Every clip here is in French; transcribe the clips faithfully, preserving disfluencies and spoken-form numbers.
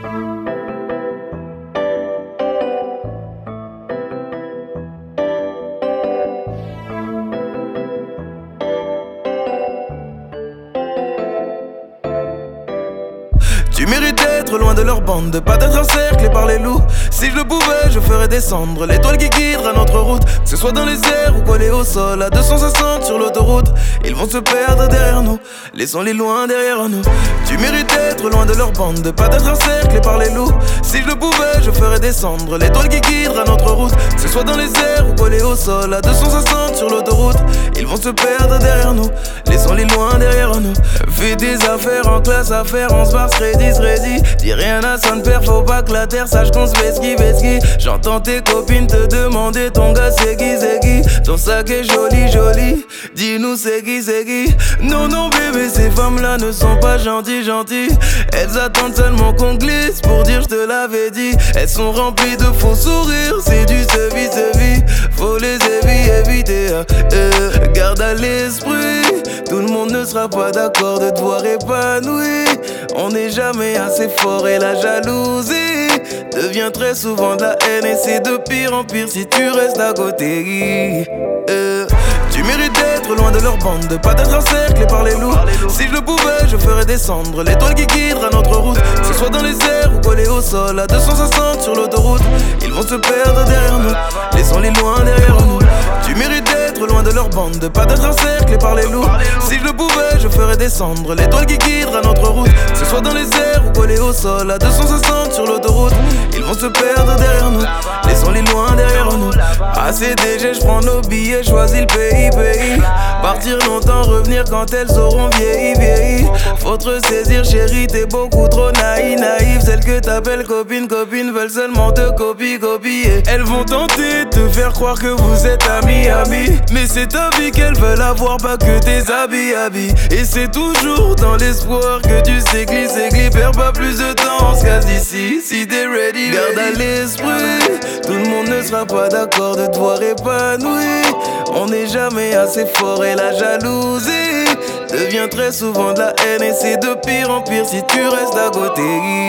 Tu mérites d'être loin de leur bande, de pas d'être encerclé par les loups. Si je le pouvais, je ferais descendre l'étoile qui guidera notre route. Que ce soit dans les airs ou collé au sol, à deux cent soixante sur l'autoroute. Ils vont se perdre derrière nous, laissons-les loin derrière nous. Tu mérites d'être loin de leur bande, de pas d'être encerclé par les loups. Si je le pouvais, je ferais descendre l'étoile qui guidera notre route. Que ce soit dans les airs ou collé au sol, à deux cent soixante sur l'autoroute. Ils vont se perdre derrière nous, laissons-les loin derrière nous. Fais des affaires en classe, affaires, on se barre, ready, ready. Dis rien à son père, faut pas que la terre sache qu'on se vesqui, vesqui. J'entends tes copines te demander ton gars c'est qui, c'est qui. Ton sac est joli, joli, dis-nous c'est qui, c'est qui. Non, non bébé, ces femmes-là ne sont pas gentilles, gentilles. Elles attendent seulement qu'on glisse pour dire je te l'avais dit. Elles sont remplies de faux sourires, c'est du sevi, sevi. Faut les éviter, éviter, euh, garde à l'esprit. Tout le monde ne sera pas d'accord de te voir épanoui. On n'est jamais assez fort et la jalousie devient très souvent de la haine. Et c'est de pire en pire si tu restes à côté. euh, Tu mérites d'être loin de leur bande, de pas d'être encerclé par les loups. Si je le pouvais, je ferais descendre l'étoile qui guidera notre route. Que ce soit dans les airs ou collé au sol, à deux cent soixante sur l'autoroute. Ils vont se perdre derrière nous, laissons-les loin derrière nous. Tu mérites d'être loin de leur bande, de pas d'être encerclé par les loups. Si je le pouvais, je ferais descendre l'étoile qui guidera notre route. Que ce soit dans les airs ou collé au sol, à deux cent soixante sur l'autoroute. Ils vont se perdre derrière nous, laissons-les loin derrière nous. A C D G, je prends nos billets, choisis le pays, pays. Partir longtemps, revenir quand elles auront vieilli, vieilli. Faut te ressaisir chérie, t'es beaucoup trop naïf, naïf. Celles que t'appelles copine, copine veulent seulement te copier, copier. Elles vont tenter de te faire croire que vous êtes amis, amis. Mais c'est ta vie qu'elles veulent avoir, pas que tes habits, habits. Et c'est toujours dans l'espoir que tu sais glisser, glisser. Perds pas plus de temps, on se casse d'ici. Si t'es ready, garde à l'esprit. Tout le monde ne sera pas d'accord de te voir épanoui. On n'est jamais assez fort et la jalousie devient très souvent de la haine. Et c'est de pire en pire si tu restes à côté.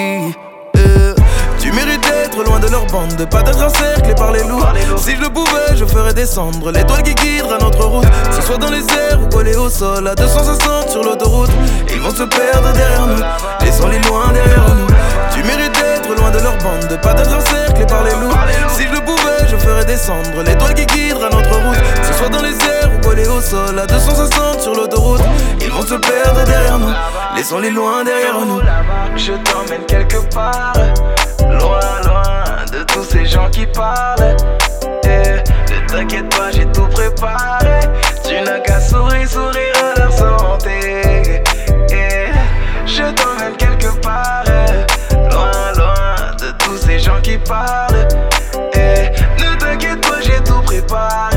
euh, Tu mérites d'être loin de leur bande, de pas d'être encerclé par les loups. Si je le pouvais, je ferais descendre l'étoile qui guidera notre route. Que ce soit dans les airs ou collé au sol, à deux cent soixante sur l'autoroute. Ils vont se perdre derrière nous, laissons-les loin derrière nous. Tu mérites d'être loin de leur bande, de pas d'être encerclé par les loups. Si je le pouvais, je ferais descendre l'étoile qui guidera notre route. Que ce soit dans les airs ou collé au sol, à deux cent soixante sur l'autoroute. Ils vont se perdre derrière nous, laissons-les loin derrière nous. Je t'emmène quelque part, loin, loin de tous ces gens qui parlent. Et ne t'inquiète pas, j'ai tout préparé. Tu n'as qu'à sourire, sourire à leur santé. Et je t'emmène quelque part, loin, loin de tous ces gens qui parlent. Et ne t'inquiète pas, j'ai tout préparé.